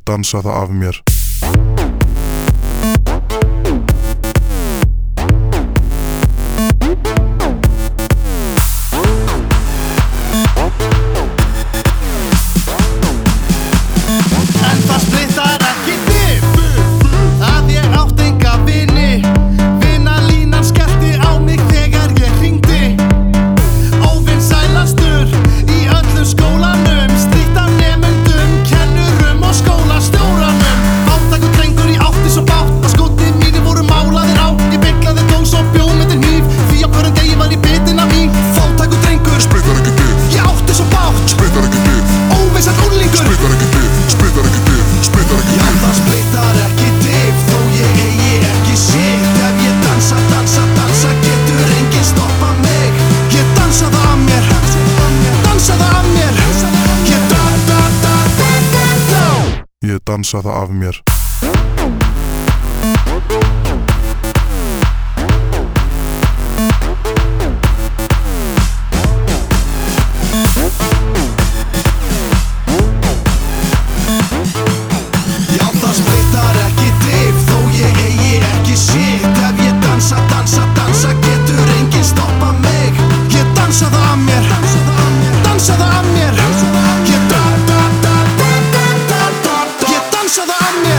Ég dansa það af mér. En það splittar ekki þig að ég átt enga vini. Vinalínan skellti á mig þegar ég hringdi. Óvinsælastur í öllum skólanum, strítt af nemendum, kennurum og skólastjóranum. Fátækur drengur í átti svo bátt að skotnir mínir voru málaðir á. Ég beyglaði dós og bjó með til hníf því að hverjum degi var í bitin af mín. Fátækur drengur, Splittar ekki þig. ég átti svo bátt. Splittar ekki þig. Óvinsæll úrlingur, Splittar ekki þig. Splittar ekki þig. Splittar ekki já þig. það splittar ekki diff þó ég eigi ekki shit. Ef ég dansa, dansa, dansa getur enginn stoppa mig. Ég dansa það af mér, dansa það af mér. Ég Ég dansa það af mér. Já það splittar ekki diff þó ég eigi ekki shit. Ef ég dansa, dansa, dansa getur enginn stoppa mig. Ég dansa það af mér, dansa það af mér. Ég dansa það af mér.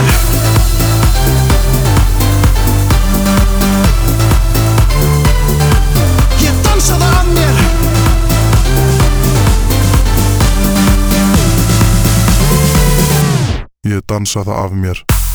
Ég dansa það af mér. Ég dansa það af mér.